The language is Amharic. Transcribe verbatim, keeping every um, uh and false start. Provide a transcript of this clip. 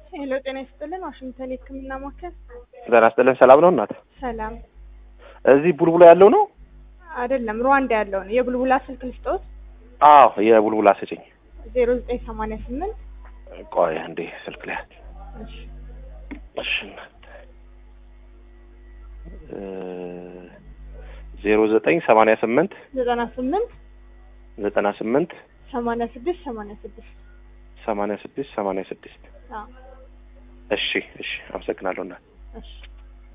ሄሎ ጤና ይስጥልን ዋሽንግተን የህክምና ማዕከል። ጤና ይስጥልን ሰላም ነው እናት? ሰላም። እዚህ ቡልቡላ ያለው ነው? አይደለም ሩዋንዳ ያለው ነው። የቡልቡላ ስልክ ልስጥዎት? አዎ የቡልቡላ ስጭኝ። ዜሮ ዘጠኝ ሰማንያ ስምንት ቆይ አንዴ ስልክ ላይ እሺ እሺ ዜሮ ዘጠኝ ሰማንያ ስምንት ዘጠና ስምንት ዘጠና ስምንት ሰማንያ ስድስት ሰማንያ ስድስት ሰማንያ ስድስት ሰማንያ ስድስት አዎ እሺ እሺ አመሰግናለሁ እናት። እሺ